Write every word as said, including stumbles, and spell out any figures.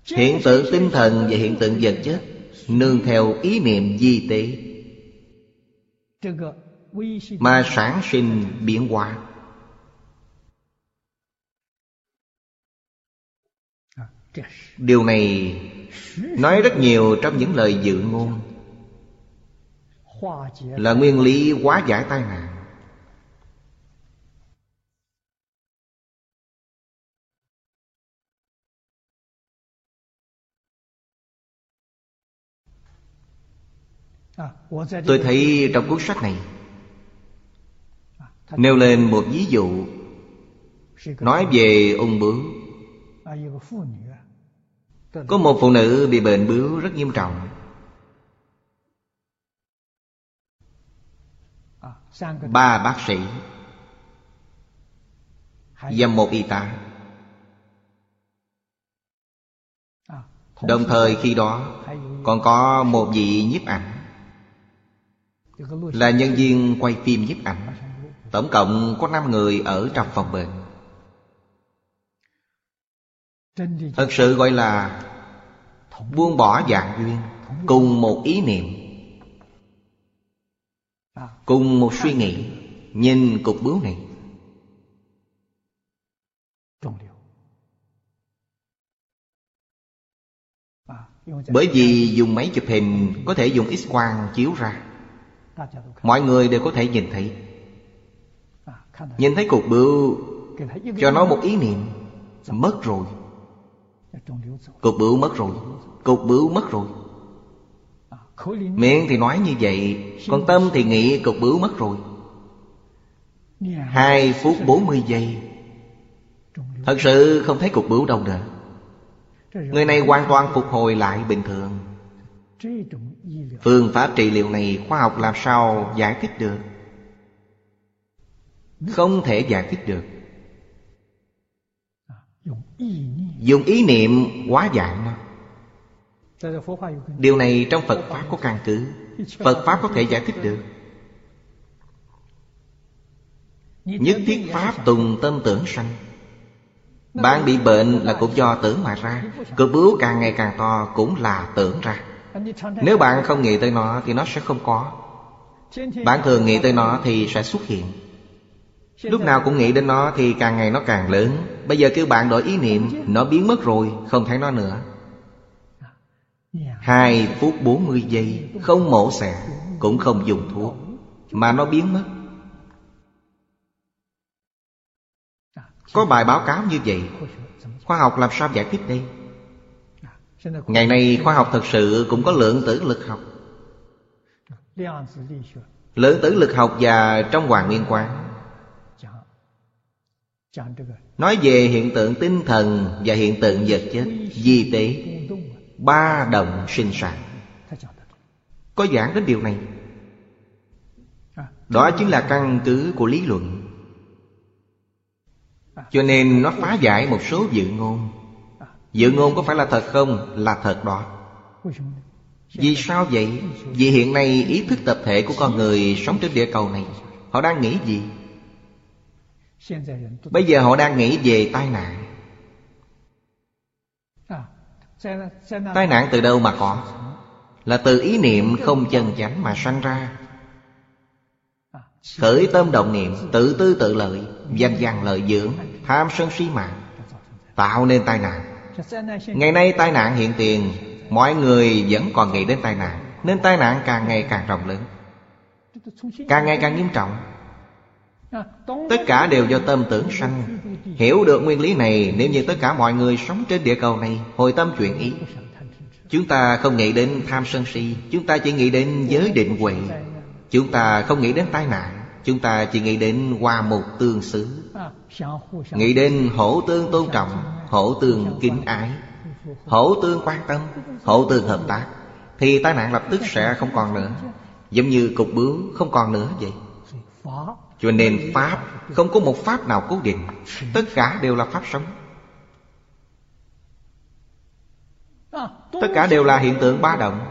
Hiện tượng tinh thần và hiện tượng vật chất nương theo ý niệm vi tế mà sản sinh biến hóa. Điều này nói rất nhiều trong những lời dự ngôn, là nguyên lý hóa giải tai nạn. Tôi thấy trong cuốn sách này nêu lên một ví dụ, nói về ung bướu. Có một phụ nữ bị bệnh bướu rất nghiêm trọng. Ba bác sĩ và một y tá. Đồng thời khi đó còn có một vị nhiếp ảnh, là nhân viên quay phim nhiếp ảnh. Tổng cộng có năm người ở trong phòng bệnh. Thật sự gọi là buông bỏ dạng duyên, cùng một ý niệm, cùng một suy nghĩ, nhìn cục bướu này. Bởi vì dùng máy chụp hình có thể dùng X-quang chiếu ra, mọi người đều có thể nhìn thấy. Nhìn thấy cục bướu, cho nó một ý niệm, mất rồi. Cục bướu mất rồi, cục bướu mất rồi. Miệng thì nói như vậy, còn tâm thì nghĩ cục bướu mất rồi. Hai phút bốn mươi giây, thật sự không thấy cục bướu đâu nữa. Người này hoàn toàn phục hồi lại bình thường. Phương pháp trị liệu này khoa học làm sao giải thích được? Không thể giải thích được. Dùng ý niệm hóa giải nó. Điều này trong Phật Pháp có căn cứ. Phật Pháp có thể giải thích được. Nhất thiết Pháp tùng tâm tưởng sanh. Bạn bị bệnh là cũng do tưởng mà ra. Cục bướu càng ngày càng to cũng là tưởng ra. Nếu bạn không nghĩ tới nó thì nó sẽ không có. Bạn thường nghĩ tới nó thì sẽ xuất hiện. Lúc nào cũng nghĩ đến nó thì càng ngày nó càng lớn. Bây giờ kêu bạn đổi ý niệm, nó biến mất rồi, không thấy nó nữa. Hai phút bốn mươi giây, không mổ xẻ, cũng không dùng thuốc, mà nó biến mất. Có bài báo cáo như vậy, khoa học làm sao giải thích đây? Ngày nay khoa học thật sự cũng có lượng tử lực học. Lượng tử lực học và trong Hoàng Nguyên Quán nói về hiện tượng tinh thần và hiện tượng vật chất vi tế, ba động sinh sản. Có giảng đến điều này. Đó chính là căn cứ của lý luận. Cho nên nó phá giải một số dự ngôn. Dự ngôn có phải là thật không? Là thật đó. Vì sao vậy? Vì hiện nay ý thức tập thể của con người sống trên địa cầu này, họ đang nghĩ gì? Bây giờ họ đang nghĩ về tai nạn. Tai nạn từ đâu mà có? Là từ ý niệm không chân chánh mà sanh ra. Khởi tâm động niệm, tự tư tự lợi, danh văn lợi dưỡng, tham sân si mạng, tạo nên tai nạn. Ngày nay tai nạn hiện tiền, mọi người vẫn còn nghĩ đến tai nạn, nên tai nạn càng ngày càng rộng lớn, càng ngày càng nghiêm trọng. Tất cả đều do tâm tưởng sanh. Hiểu được nguyên lý này, nếu như tất cả mọi người sống trên địa cầu này hồi tâm chuyển ý, chúng ta không nghĩ đến tham sân si, chúng ta chỉ nghĩ đến giới định huệ. Chúng ta không nghĩ đến tai nạn, chúng ta chỉ nghĩ đến hòa mục tương xứ, nghĩ đến hỗ tương tôn trọng, hỗ tương kính ái, hỗ tương quan tâm, hỗ tương hợp tác, thì tai nạn lập tức sẽ không còn nữa. Giống như cục bướu không còn nữa vậy. Cho nên Pháp không có một Pháp nào cố định, tất cả đều là Pháp sống. Tất cả đều là hiện tượng ba động.